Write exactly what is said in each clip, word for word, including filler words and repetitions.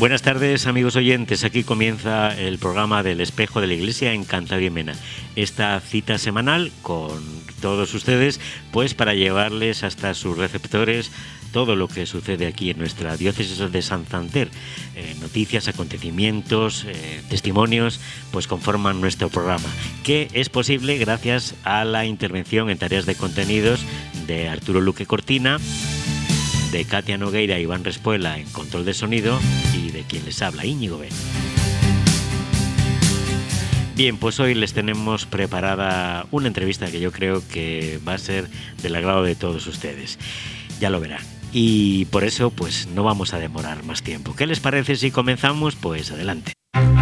Buenas tardes, amigos oyentes. Aquí comienza el programa del Espejo de la Iglesia en Cantabria y Mena. Esta cita semanal con todos ustedes, pues para llevarles hasta sus receptores todo lo que sucede aquí en nuestra diócesis de Santander. Eh, noticias, acontecimientos, eh, testimonios, pues conforman nuestro programa, que es posible gracias a la intervención en tareas de contenidos de Arturo Luque Cortina, de Katia Nogueira y Iván Respuela en control de sonido y de quien les habla, Íñigo Ben. Bien, pues hoy les tenemos preparada una entrevista que yo creo que va a ser del agrado de todos ustedes. Ya lo verán. Y por eso, pues no vamos a demorar más tiempo. ¿Qué les parece si comenzamos? Pues adelante.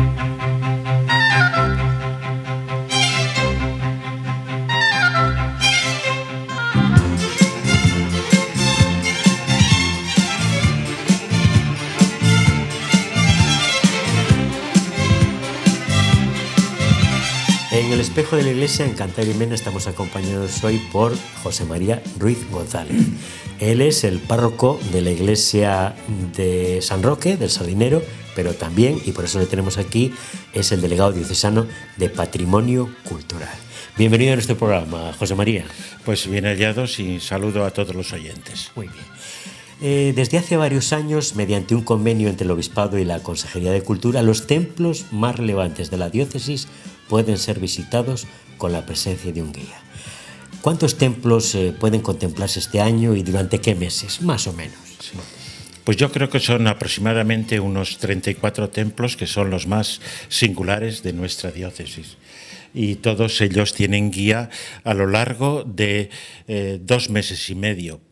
En el Espejo de la Iglesia en Cantabria y Mena estamos acompañados hoy por José María Ruiz González. Él es el párroco de la iglesia de San Roque, del Sardinero, pero también, y por eso le tenemos aquí, es el delegado diocesano de Patrimonio Cultural. Bienvenido a nuestro programa, José María. Pues bien hallados y saludo a todos los oyentes. Muy bien. Eh, desde hace varios años, mediante un convenio entre el Obispado y la Consejería de Cultura, los templos más relevantes de la diócesis pueden ser visitados con la presencia de un guía. ¿Cuántos templos eh, pueden contemplarse este año y durante qué meses, más o menos? Sí. Pues yo creo que son aproximadamente unos treinta y cuatro templos que son los más singulares de nuestra diócesis. Y todos ellos tienen guía a lo largo de eh, dos meses y medio.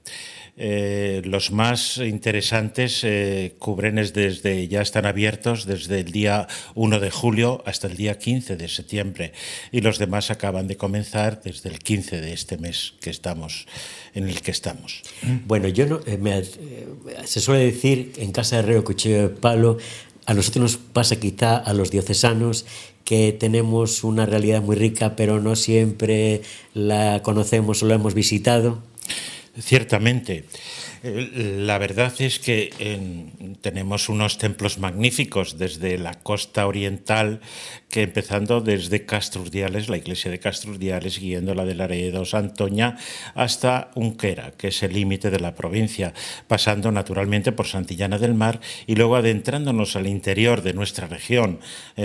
Eh, los más interesantes eh, cubren desde, ya están abiertos desde el día uno de julio hasta el día quince de septiembre y los demás acaban de comenzar desde el quince de este mes que estamos, en el que estamos. Bueno, yo no, eh, me, eh, se suele decir en casa de herrero cuchillo de palo. A nosotros nos pasa quizá a los diocesanos que tenemos una realidad muy rica, pero no siempre la conocemos o la hemos visitado. Ciertamente. La verdad es que eh, tenemos unos templos magníficos desde la costa oriental, que empezando desde Castrurdiales, la iglesia de Castrurdiales, siguiendo la de Laredo, Santoña, hasta Unquera, que es el límite de la provincia, pasando naturalmente por Santillana del Mar y luego adentrándonos al interior de nuestra región,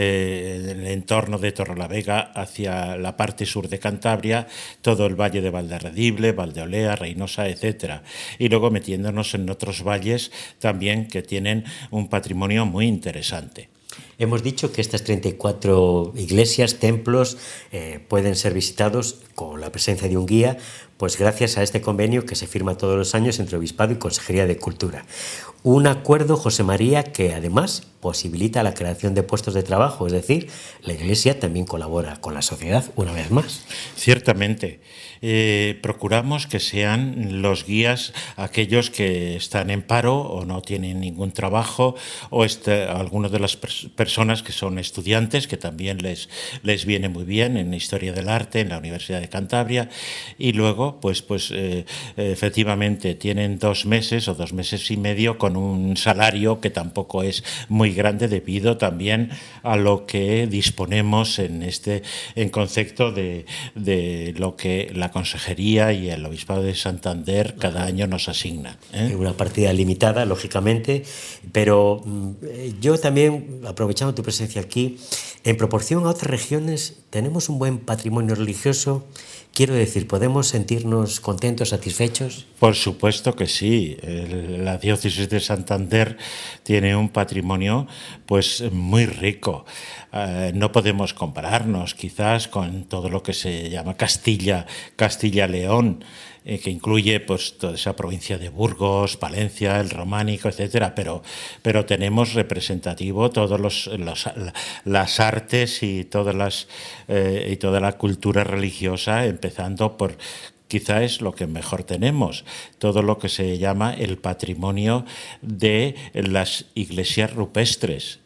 eh, en el entorno de Torrelavega, hacia la parte sur de Cantabria, todo el valle de Valderredible, Valdeolea, Reynosa, etcétera. Y luego metiéndonos en otros valles también que tienen un patrimonio muy interesante. Hemos dicho que estas treinta y cuatro iglesias, templos, eh, pueden ser visitados con la presencia de un guía, pues gracias a este convenio que se firma todos los años entre Obispado y Consejería de Cultura. Un acuerdo, José María, que además posibilita la creación de puestos de trabajo, es decir, la Iglesia también colabora con la sociedad una vez más. Ciertamente. Eh, procuramos que sean los guías aquellos que están en paro o no tienen ningún trabajo, o este, algunas de las pers- personas que son estudiantes, que también les, les viene muy bien en Historia del Arte en la Universidad de Cantabria, y luego pues, pues eh, efectivamente tienen dos meses o dos meses y medio con un salario que tampoco es muy grande debido también a lo que disponemos en este en concepto de, de lo que la Consejería y el Obispado de Santander cada año nos asigna. ¿eh? Una partida limitada, lógicamente, pero eh, yo también, aprovechando tu presencia aquí, en proporción a otras regiones, tenemos un buen patrimonio religioso. Quiero decir, ¿podemos sentirnos contentos, satisfechos? Por supuesto que sí. El, la diócesis de Santander tiene un patrimonio pues muy rico. Uh, no podemos compararnos quizás con todo lo que se llama Castilla, Castilla-León, eh, que incluye pues toda esa provincia de Burgos, Palencia, el Románico, etcétera, pero, pero tenemos representativo todos los, los las artes y todas las eh, y toda la cultura religiosa, empezando por quizá es lo que mejor tenemos, todo lo que se llama el patrimonio de las iglesias rupestres.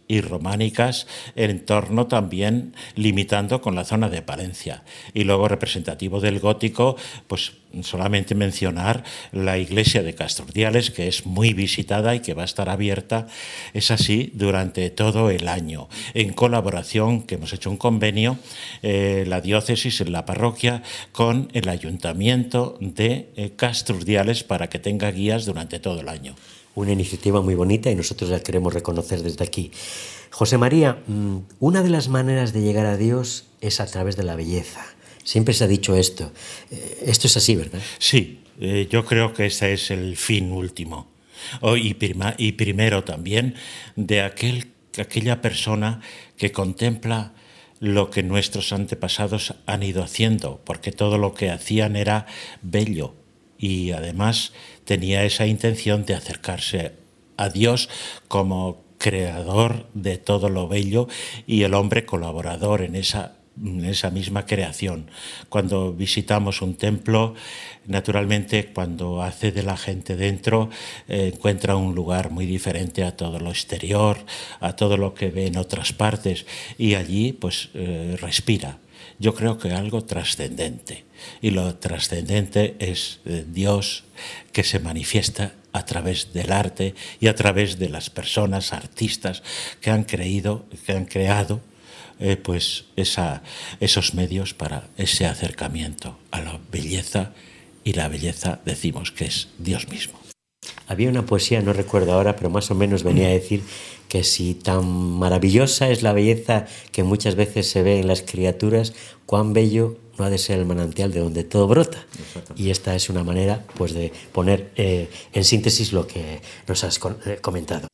y románicas en torno también limitando con la zona de Palencia. Y luego representativo del gótico, pues solamente mencionar la iglesia de Castrurdiales, que es muy visitada y que va a estar abierta, es así, durante todo el año, en colaboración, que hemos hecho un convenio, eh, la diócesis, en la parroquia, con el ayuntamiento de eh, Castrurdiales para que tenga guías durante todo el año. Una iniciativa muy bonita y nosotros la queremos reconocer desde aquí. José María, una de las maneras de llegar a Dios es a través de la belleza. Siempre se ha dicho esto. Esto es así, ¿verdad? Sí, eh, yo creo que ese es el fin último. Oh, y, prima, y primero también de aquel, aquella persona que contempla lo que nuestros antepasados han ido haciendo, porque todo lo que hacían era bello y además tenía esa intención de acercarse a Dios como creador de todo lo bello y el hombre colaborador en esa, en esa misma creación. Cuando visitamos un templo, naturalmente cuando accede la gente dentro, eh, encuentra un lugar muy diferente a todo lo exterior, a todo lo que ve en otras partes, y allí pues eh, respira. Yo creo que algo trascendente, y lo trascendente es eh, Dios que se manifiesta a través del arte y a través de las personas, artistas que han creído, que han creado eh, pues esa, esos medios para ese acercamiento a la belleza, y la belleza decimos que es Dios mismo. Había una poesía, no recuerdo ahora, pero más o menos venía a decir que si tan maravillosa es la belleza que muchas veces se ve en las criaturas, cuán bello no ha de ser el manantial de donde todo brota. Y esta es una manera pues de poner eh, en síntesis lo que nos has comentado.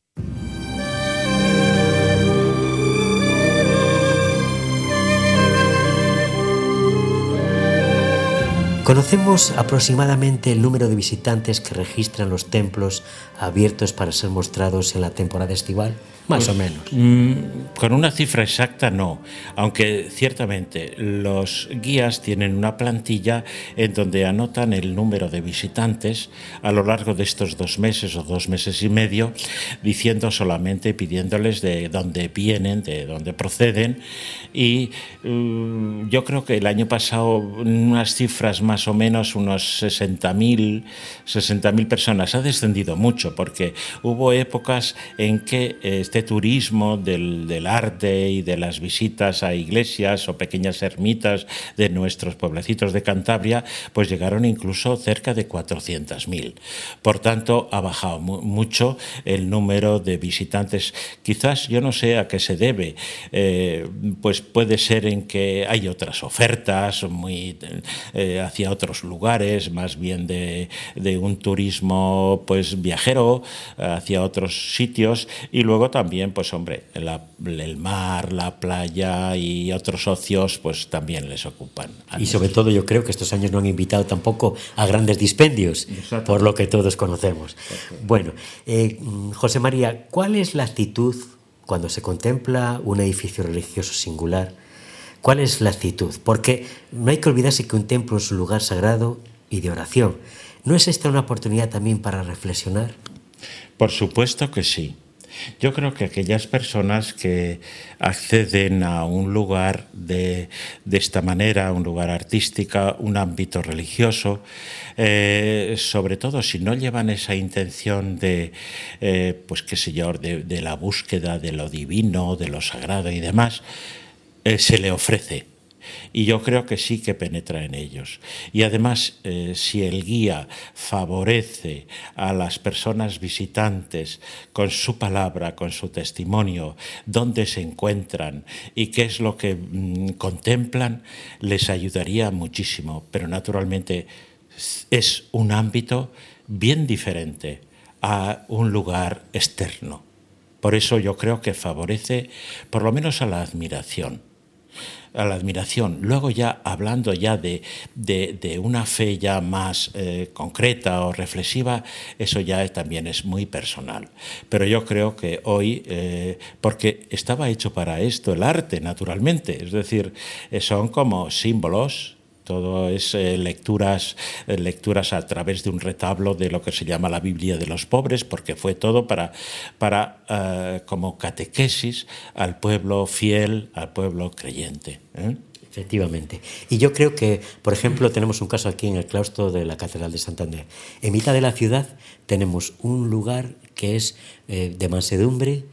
¿Conocemos aproximadamente el número de visitantes que registran los templos abiertos para ser mostrados en la temporada estival? Más pues, o menos. Mmm, con una cifra exacta no, aunque ciertamente los guías tienen una plantilla en donde anotan el número de visitantes a lo largo de estos dos meses o dos meses y medio, diciendo solamente, pidiéndoles de dónde vienen, de dónde proceden, y mmm, yo creo que el año pasado unas cifras más o menos unos sesenta mil personas. Ha descendido mucho porque hubo épocas en que este turismo del, del arte y de las visitas a iglesias o pequeñas ermitas de nuestros pueblecitos de Cantabria pues llegaron incluso cerca de cuatrocientos mil. Por tanto, ha bajado mu mucho el número de visitantes. Quizás yo no sé a qué se debe, eh, pues puede ser en que hay otras ofertas muy eh, hacia otros lugares, más bien de, de un turismo pues viajero hacia otros sitios, y luego también pues hombre la, el mar, la playa y otros ocios pues también les ocupan. Y sobre todo yo creo que estos años no han invitado tampoco a grandes dispendios, por lo que todos conocemos. Bueno, eh, José María, ¿cuál es la actitud cuando se contempla un edificio religioso singular? ¿Cuál es la actitud? Porque no hay que olvidarse que un templo es un lugar sagrado y de oración. ¿No es esta una oportunidad también para reflexionar? Por supuesto que sí. Yo creo que aquellas personas que acceden a un lugar de, de esta manera, un lugar artístico, un ámbito religioso, eh, sobre todo si no llevan esa intención de, eh, pues qué sé yo, de, de la búsqueda de lo divino, de lo sagrado y demás, eh, se le ofrece. Y yo creo que sí que penetra en ellos. Y además, eh, si el guía favorece a las personas visitantes con su palabra, con su testimonio, dónde se encuentran y qué es lo que mmm, contemplan, les ayudaría muchísimo. Pero naturalmente es un ámbito bien diferente a un lugar externo. Por eso yo creo que favorece por lo menos a la admiración. a la admiración. Luego ya hablando ya de, de, de una fe ya más eh, concreta o reflexiva, eso ya también es muy personal. Pero yo creo que hoy, eh, porque estaba hecho para esto el arte, naturalmente, es decir, son como símbolos todo es eh, lecturas, eh, lecturas a través de un retablo de lo que se llama la Biblia de los pobres, porque fue todo para, para eh, como catequesis al pueblo fiel, al pueblo creyente, ¿eh? Efectivamente. Y yo creo que, por ejemplo, tenemos un caso aquí en el claustro de la Catedral de Santander. En mitad de la ciudad tenemos un lugar que es eh, de mansedumbre,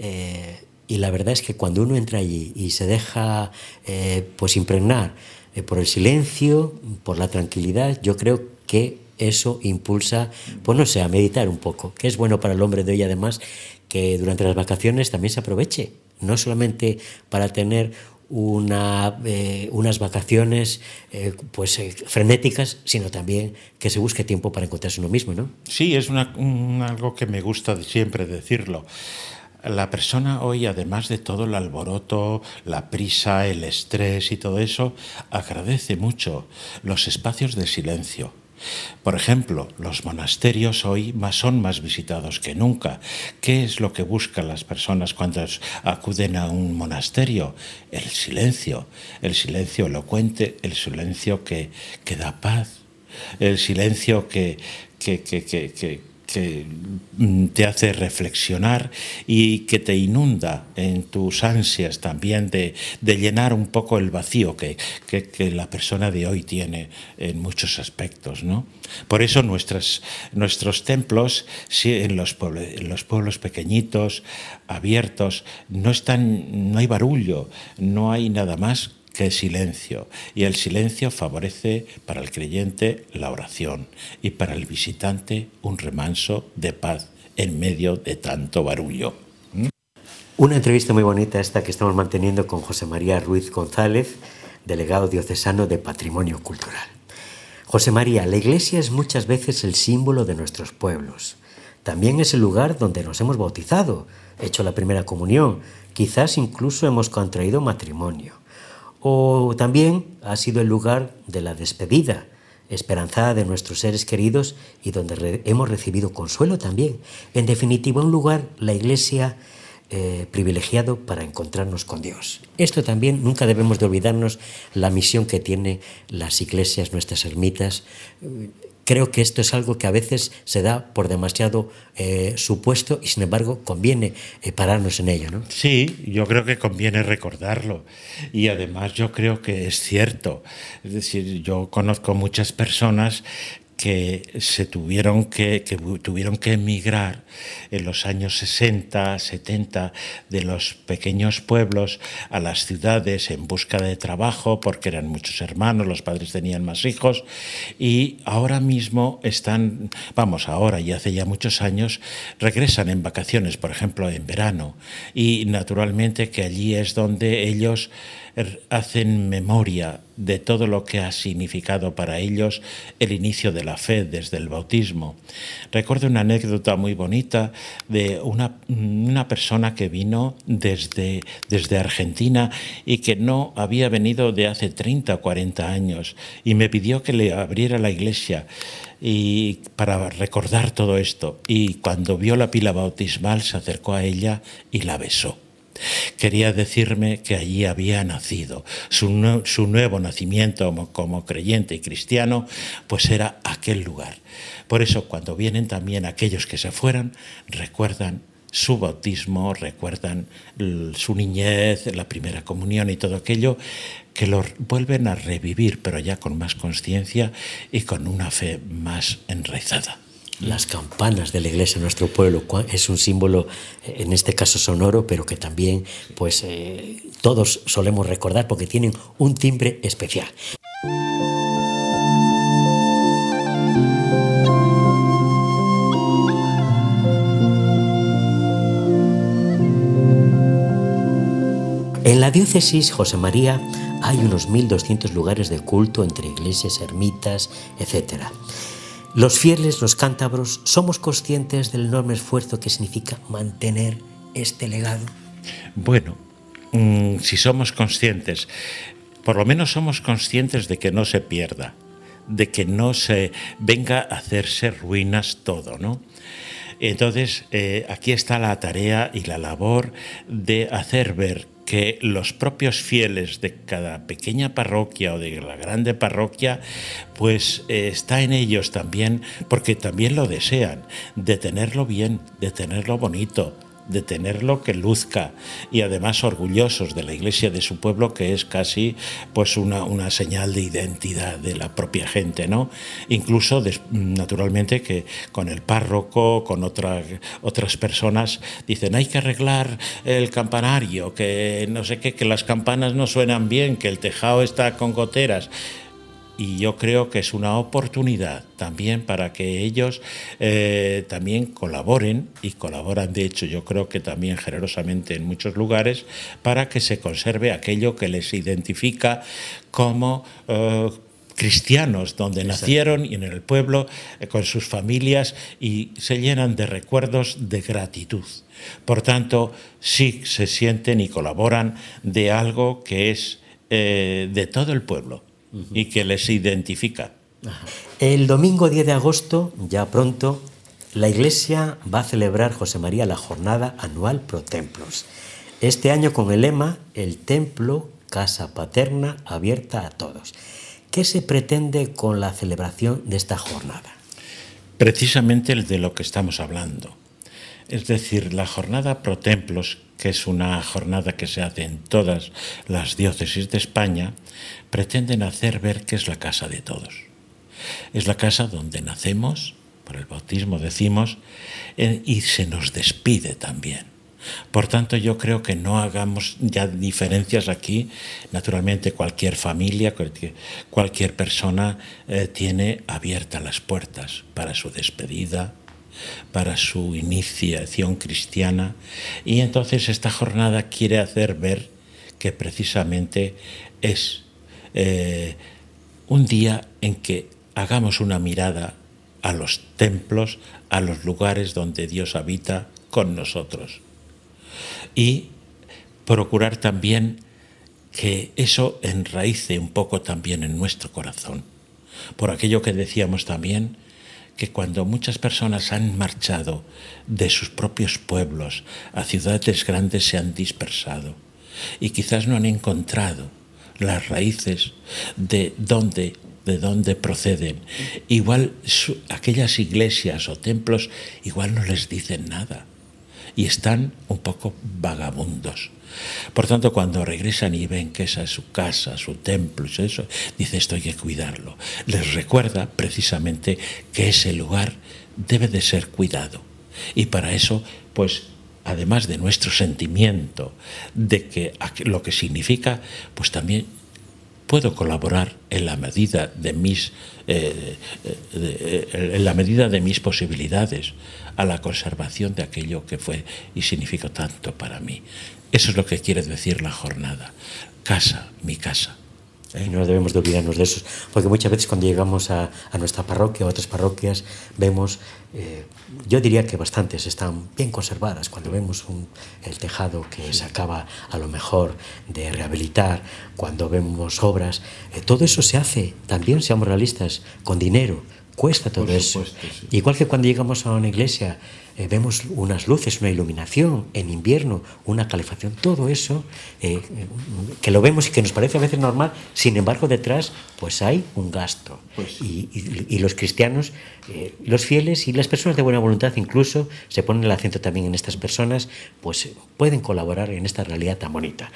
eh, y la verdad es que cuando uno entra allí y se deja eh, pues impregnar eh, por el silencio, por la tranquilidad, yo creo que eso impulsa, pues no sé, a meditar un poco, que es bueno para el hombre de hoy, además, que durante las vacaciones también se aproveche, no solamente para tener Una, eh, unas vacaciones eh, pues eh, frenéticas, sino también que se busque tiempo para encontrarse uno mismo, ¿no? Sí, es una, un, algo que me gusta siempre decirlo. La persona hoy, además de todo el alboroto, la prisa, el estrés y todo eso, agradece mucho los espacios de silencio. Por ejemplo, los monasterios hoy más son más visitados que nunca. ¿Qué es lo que buscan las personas cuando acuden a un monasterio? El silencio, el silencio elocuente, el silencio que, que da paz, el silencio que, que, que, que, que que te hace reflexionar y que te inunda en tus ansias también de, de llenar un poco el vacío que, que, que la persona de hoy tiene en muchos aspectos, ¿no? Por eso nuestras, nuestros templos, sí, en, los pueblos, en los pueblos pequeñitos, abiertos, no, están, no hay barullo, no hay nada más que silencio, y el silencio favorece para el creyente la oración y para el visitante un remanso de paz en medio de tanto barullo. ¿Mm? Una entrevista muy bonita esta que estamos manteniendo con José María Ruiz González, delegado diocesano de Patrimonio Cultural. José María, la Iglesia es muchas veces el símbolo de nuestros pueblos. También es el lugar donde nos hemos bautizado, hecho la primera comunión, quizás incluso hemos contraído matrimonio. O también ha sido el lugar de la despedida, esperanzada de nuestros seres queridos y donde re- hemos recibido consuelo también. En definitiva, un lugar, la Iglesia, eh, privilegiado para encontrarnos con Dios. Esto también, nunca debemos de olvidarnos la misión que tienen las iglesias, nuestras ermitas. Creo que esto es algo que a veces se da por demasiado eh, supuesto y sin embargo conviene eh, pararnos en ello, ¿no? Sí, yo creo que conviene recordarlo y además yo creo que es cierto. Es decir, yo conozco muchas personas que se tuvieron que, que tuvieron que emigrar en los años sesenta, setenta de los pequeños pueblos a las ciudades en busca de trabajo porque eran muchos hermanos, los padres tenían más hijos y ahora mismo están, vamos, ahora y hace ya muchos años, regresan en vacaciones, por ejemplo, en verano y naturalmente que allí es donde ellos hacen memoria de todo lo que ha significado para ellos el inicio de la fe desde el bautismo. Recuerdo una anécdota muy bonita de una, una persona que vino desde, desde Argentina y que no había venido de hace treinta o cuarenta años y me pidió que le abriera la iglesia y para recordar todo esto, y cuando vio la pila bautismal se acercó a ella y la besó. Quería decirme que allí había nacido. Su, nu- su nuevo nacimiento como, como creyente y cristiano, pues era aquel lugar. Por eso, cuando vienen también aquellos que se fueran, recuerdan su bautismo, recuerdan l- su niñez, la primera comunión y todo aquello, que lo vuelven a revivir, pero ya con más conciencia y con una fe más enraizada. Las campanas de la iglesia en nuestro pueblo es un símbolo, en este caso sonoro, pero que también pues, eh, todos solemos recordar porque tienen un timbre especial. En la diócesis José María hay unos mil doscientos lugares de culto entre iglesias, ermitas, etcétera. Los fieles, los cántabros, ¿somos conscientes del enorme esfuerzo que significa mantener este legado? Bueno, mmm, si somos conscientes, por lo menos somos conscientes de que no se pierda, de que no se venga a hacerse ruinas todo, ¿no? Entonces, eh, aquí está la tarea y la labor de hacer ver que los propios fieles de cada pequeña parroquia o de la grande parroquia, pues eh, está en ellos también, porque también lo desean, de tenerlo bien, de tenerlo bonito, de tenerlo que luzca, y además orgullosos de la iglesia de su pueblo, que es casi pues una, una señal de identidad de la propia gente, ¿no? Incluso des, naturalmente que con el párroco, con otra, otras personas dicen hay que arreglar el campanario, que no sé qué, que las campanas no suenan bien, que el tejado está con goteras. Y yo creo que es una oportunidad también para que ellos eh, también colaboren, y colaboran de hecho yo creo que también generosamente en muchos lugares, para que se conserve aquello que les identifica como eh, cristianos, donde Exacto. nacieron y en el pueblo, eh, con sus familias, y se llenan de recuerdos de gratitud. Por tanto, sí se sienten y colaboran de algo que es eh, de todo el pueblo. Uh-huh. Y que les identifica. Ajá. El domingo diez de agosto, ya pronto, la Iglesia va a celebrar, José María, la jornada anual Pro Templos. Este año con el lema El templo, casa paterna, abierta a todos. ¿Qué se pretende con la celebración de esta jornada? Precisamente el de lo que estamos hablando. Es decir, la jornada Pro Templos, que es una jornada que se hace en todas las diócesis de España, pretenden hacer ver que es la casa de todos. Es la casa donde nacemos, por el bautismo decimos, eh, y se nos despide también. Por tanto, yo creo que no hagamos ya diferencias aquí. Naturalmente, cualquier familia, cualquier, cualquier persona eh, tiene abiertas las puertas para su despedida, para su iniciación cristiana, y entonces esta jornada quiere hacer ver que precisamente es eh, un día en que hagamos una mirada a los templos, a los lugares donde Dios habita con nosotros, y procurar también que eso enraíce un poco también en nuestro corazón, por aquello que decíamos también, que cuando muchas personas han marchado de sus propios pueblos a ciudades grandes, se han dispersado y quizás no han encontrado las raíces de dónde, de dónde proceden. Igual su, aquellas iglesias o templos igual no les dicen nada y están un poco vagabundos. Por tanto, cuando regresan y ven que esa es su casa, su templo, eso, dice, esto hay que cuidarlo. Les recuerda precisamente que ese lugar debe de ser cuidado. Y para eso, pues, además de nuestro sentimiento de que lo que significa, pues también puedo colaborar en la medida de mis, eh, de, en la medida de mis posibilidades a la conservación de aquello que fue y significó tanto para mí. Eso es lo que quiere decir la jornada. Casa, mi casa. Y no debemos de olvidarnos de eso, porque muchas veces cuando llegamos a, a nuestra parroquia o a otras parroquias vemos, eh, yo diría que bastantes están bien conservadas. Cuando vemos un, el tejado que se acaba a lo mejor de rehabilitar, cuando vemos obras, eh, todo eso se hace también, seamos realistas, con dinero. Cuesta todo eso. Sí. Igual que cuando llegamos a una iglesia, eh, vemos unas luces, una iluminación, en invierno, una calefacción, todo eso, eh, que lo vemos y que nos parece a veces normal, sin embargo detrás pues hay un gasto. Pues. Y, y, y los cristianos, eh, los fieles y las personas de buena voluntad incluso, se ponen el acento también en estas personas, pues pueden colaborar en esta realidad tan bonita.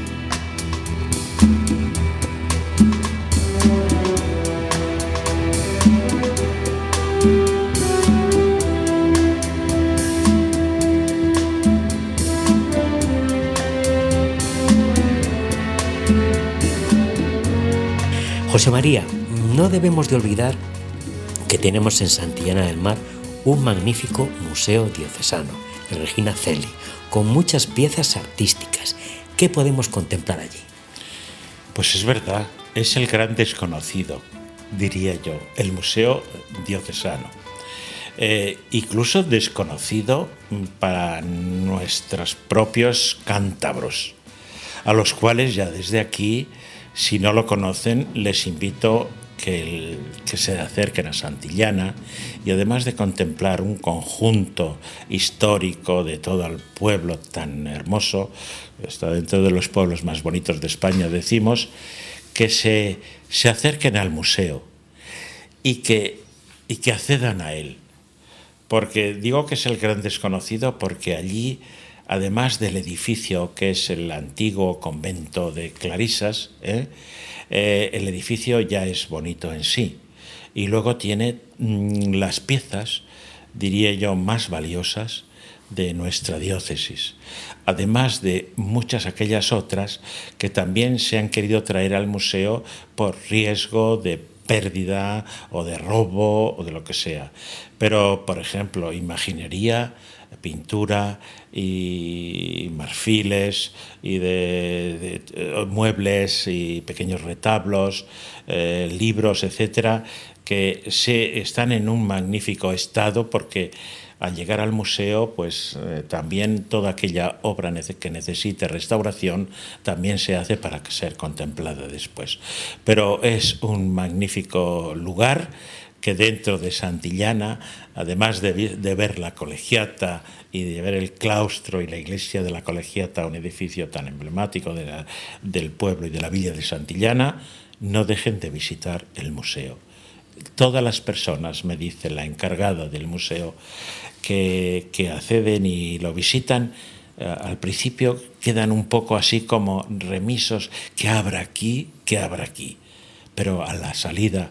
José María, no debemos de olvidar que tenemos en Santillana del Mar un magnífico museo diocesano, el Regina Coeli, con muchas piezas artísticas. ¿Qué podemos contemplar allí? Pues es verdad, es el gran desconocido, diría yo, el museo diocesano. Eh, incluso desconocido para nuestros propios cántabros, a los cuales ya desde aquí, si no lo conocen, les invito que, el, que se acerquen a Santillana y además de contemplar un conjunto histórico de todo el pueblo tan hermoso, está dentro de los pueblos más bonitos de España, decimos, que se, se acerquen al museo y que, y que accedan a él. Porque digo que es el gran desconocido porque allí, además del edificio que es el antiguo convento de Clarisas, ¿eh? Eh, el edificio ya es bonito en sí. Y luego tiene mmm, las piezas, diría yo, más valiosas de nuestra diócesis. Además de muchas aquellas otras que también se han querido traer al museo por riesgo de pérdida o de robo o de lo que sea. Pero, por ejemplo, imaginería, pintura y marfiles y de, de muebles y pequeños retablos, eh, libros, etcétera, que se están en un magnífico estado porque al llegar al museo, pues eh, también toda aquella obra nece- que necesite restauración también se hace para ser contemplada después. Pero es un magnífico lugar que dentro de Santillana, además de, de ver la colegiata y de ver el claustro y la iglesia de la colegiata, un edificio tan emblemático de la, del pueblo y de la villa de Santillana, no dejen de visitar el museo. Todas las personas, me dice la encargada del museo, que, que acceden y lo visitan, eh, al principio quedan un poco así como remisos, ¿qué habrá aquí? ¿Qué habrá aquí? Pero a la salida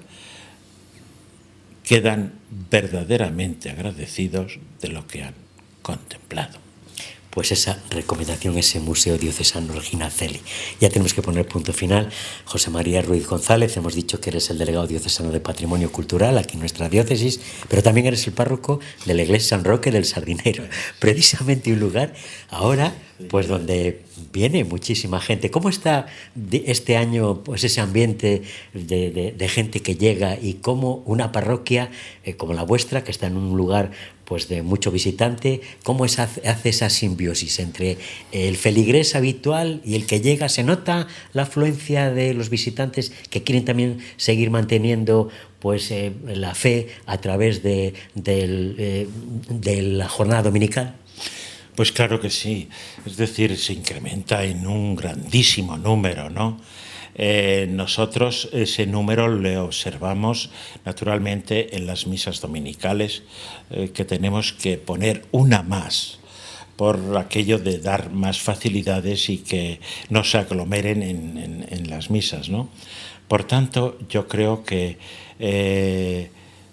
quedan verdaderamente agradecidos de lo que han contemplado. Pues esa recomendación, ese Museo Diocesano Regina Coeli. Ya tenemos que poner punto final. José María Ruiz González, hemos dicho que eres el delegado diocesano de Patrimonio Cultural aquí en nuestra diócesis, pero también eres el párroco de la iglesia San Roque del Sardinero, precisamente un lugar ahora pues donde viene muchísima gente. ¿Cómo está este año pues ese ambiente de, de, de gente que llega y cómo una parroquia eh, como la vuestra, que está en un lugar pues de mucho visitante, cómo es, hace esa simbiosis entre el feligrés habitual y el que llega? ¿Se nota la afluencia de los visitantes que quieren también seguir manteniendo pues eh, la fe a través de, de, eh, de la jornada dominical? Pues claro que sí, es decir, se incrementa en un grandísimo número, ¿no? Eh, nosotros ese número le observamos naturalmente en las misas dominicales, eh, que tenemos que poner una más por aquello de dar más facilidades y que no se aglomeren en, en, en las misas, ¿no? Por tanto, yo creo que eh,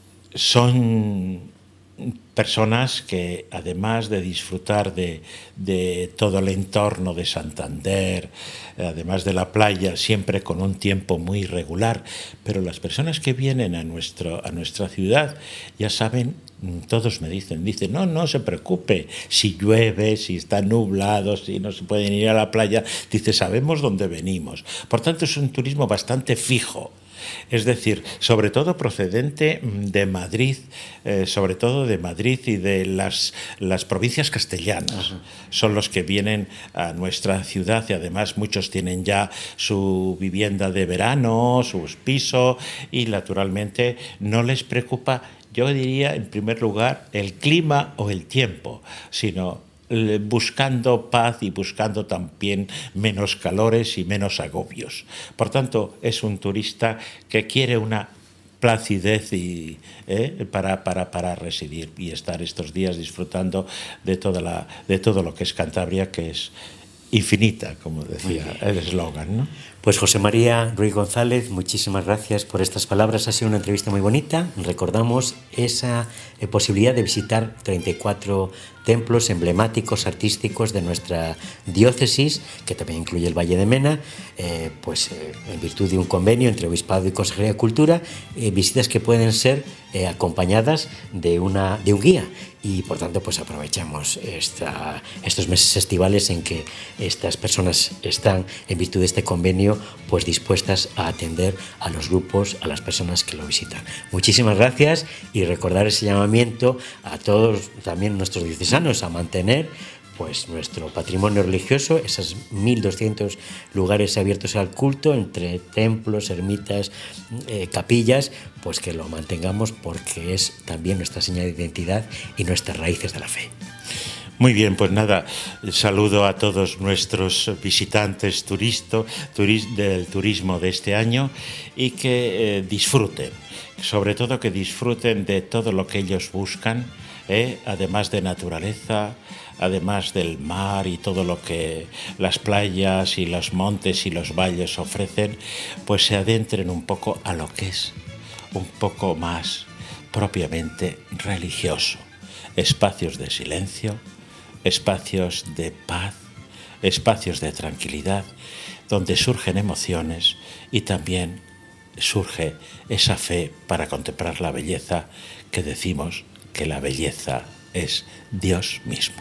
son personas que, además de disfrutar de, de todo el entorno de Santander, además de la playa, siempre con un tiempo muy regular, pero las personas que vienen a, nuestro, a nuestra ciudad ya saben, todos me dicen, dicen, no, no se preocupe, si llueve, si está nublado, si no se pueden ir a la playa, dice, sabemos dónde venimos. Por tanto, es un turismo bastante fijo. Es decir, sobre todo procedente de Madrid, eh, sobre todo de Madrid y de las, las provincias castellanas. Ajá. Son los que vienen a nuestra ciudad y además muchos tienen ya su vivienda de verano, su piso y naturalmente no les preocupa, yo diría en primer lugar, el clima o el tiempo, sino buscando paz y buscando también menos calores y menos agobios. Por tanto, es un turista que quiere una placidez y, eh, para, para, para residir y estar estos días disfrutando de, toda la, de todo lo que es Cantabria, que es infinita, como decía el eslogan, ¿no? Pues José María Ruiz González, muchísimas gracias por estas palabras. Ha sido una entrevista muy bonita. Recordamos esa eh, posibilidad de visitar treinta y cuatro templos emblemáticos, artísticos de nuestra diócesis, que también incluye el Valle de Mena, eh, pues eh, en virtud de un convenio entre Obispado y Consejería de Cultura, eh, visitas que pueden ser eh, acompañadas de, una, de un guía. Y por tanto pues aprovechamos esta, estos meses estivales en que estas personas están en virtud de este convenio pues dispuestas a atender a los grupos, a las personas que lo visitan. Muchísimas gracias y recordar ese llamamiento a todos también nuestros diocesanos a mantener pues nuestro patrimonio religioso, esos mil doscientos lugares abiertos al culto, entre templos, ermitas, eh, capillas, pues que lo mantengamos porque es también nuestra señal de identidad y nuestras raíces de la fe. Muy bien, pues nada, saludo a todos nuestros visitantes turisto, turis, del turismo de este año y que eh, disfruten, sobre todo que disfruten de todo lo que ellos buscan, eh, además de naturaleza, además del mar y todo lo que las playas y los montes y los valles ofrecen, pues se adentren un poco a lo que es un poco más propiamente religioso. Espacios de silencio, espacios de paz, espacios de tranquilidad, donde surgen emociones y también surge esa fe para contemplar la belleza, que decimos que la belleza es Dios mismo.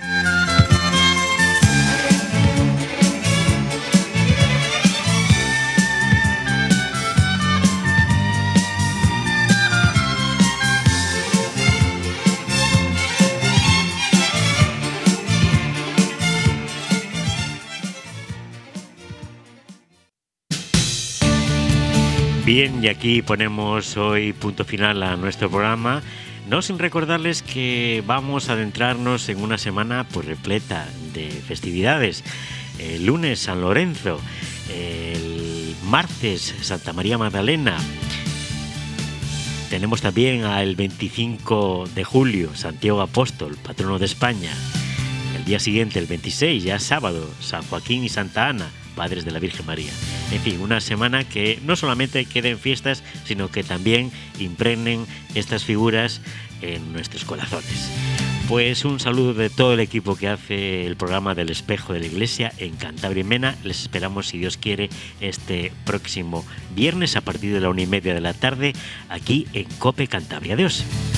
Bien, y aquí ponemos hoy punto final a nuestro programa, no sin recordarles que vamos a adentrarnos en una semana pues repleta de festividades. El lunes San Lorenzo, el martes Santa María Magdalena, tenemos también el veinticinco de julio Santiago Apóstol, patrono de España. El día siguiente, el veintiséis, ya sábado, San Joaquín y Santa Ana, padres de la Virgen María. En fin, una semana que no solamente queden fiestas, sino que también impregnen estas figuras en nuestros corazones. Pues un saludo de todo el equipo que hace el programa del Espejo de la Iglesia en Cantabria y Mena. Les esperamos, si Dios quiere, este próximo viernes a partir de la una y media de la tarde aquí en COPE Cantabria. Adiós.